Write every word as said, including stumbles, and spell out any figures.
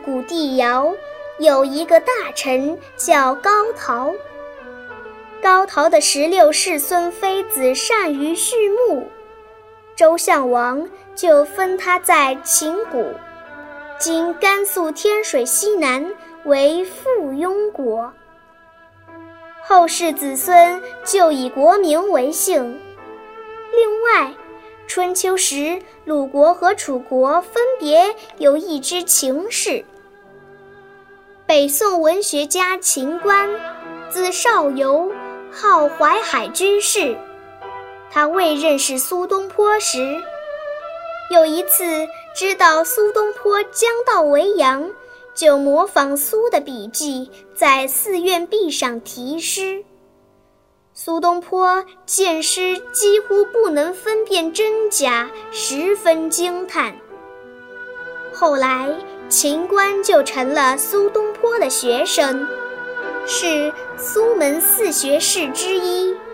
古帝尧，有一个大臣叫高陶。高陶的十六世孙妃子善于畜牧，周襄王就封他在秦谷，今甘肃天水西南为附庸国。后世子孙就以国名为姓。另外，春秋时鲁国和楚国分别有一支情氏。北宋文学家秦观，字少游，号淮海居士。他未认识苏东坡时，有一次知道苏东坡将到维扬，就模仿苏的笔迹，在寺院壁上题诗。苏东坡见诗几乎不能分辨真假，十分惊叹。后来秦观就成了苏东坡的学生，是苏门四学士之一。